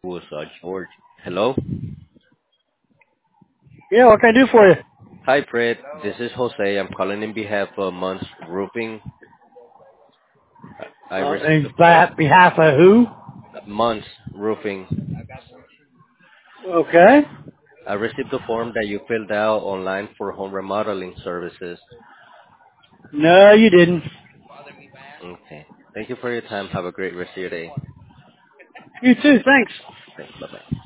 was George. Hello. Yeah, what can I do for you? Hi, Fred. This is Jose. I'm calling in behalf of Munz Roofing. I received the And form. by behalf of who? Munz Roofing. Okay. I received the form that you filled out online for home remodeling services. No, you didn't. Okay. Thank you for your time. Have a great rest of your day. You too, thanks. Thanks. Bye bye.